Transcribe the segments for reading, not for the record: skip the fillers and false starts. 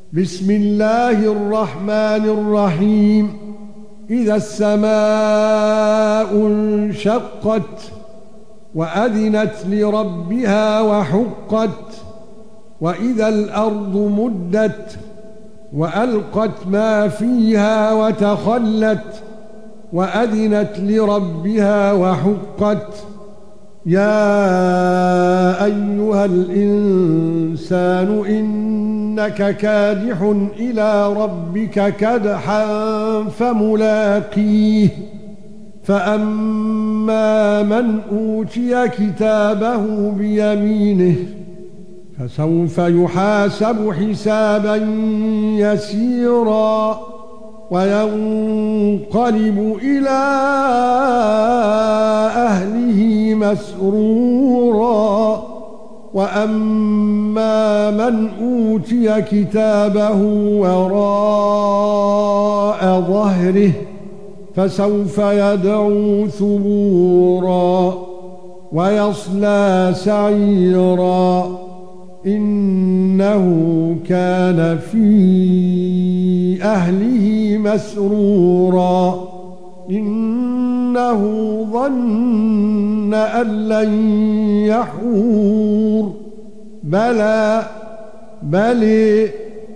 بسم الله الرحمن الرحيم. إذا السماء انشقت وأذنت لربها وحقت وإذا الأرض مدت وألقت ما فيها وتخلت وأذنت لربها وحقت. يا أيها الإنسان إنك كادح إلى ربك كدحا فملاقيه. فأما من أوتي كتابه بيمينه فسوف يحاسب حسابا يسيرا وينقلب إلى أهله مسرورا. وأما من أوتي كتابه وراء ظهره فسوف يدعو ثبورا ويصلى سعيرا إنه كان في أهله مسرورا إنه ظن أن لن يحور بلى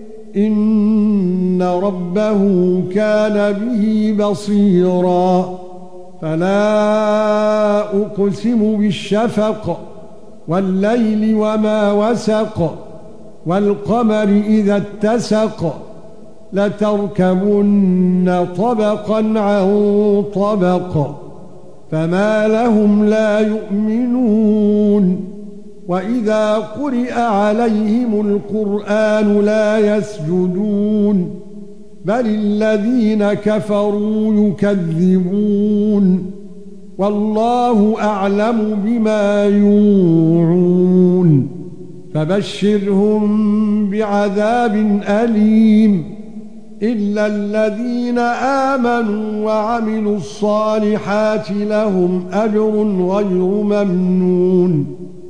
إن ربه كان به بصيرا. فلا أقسم بالشفق والليل وما وسق والقمر إذا اتسق لتركبن طبقا عن طبق فما لهم لا يؤمنون. وإذا قرئ عليهم القرآن لا يسجدون بل الذين كفروا يكذبون والله أعلم بما يوعون. فبشرهم بعذاب أليم إلا الذين آمنوا وعملوا الصالحات لهم أجر غير ممنون.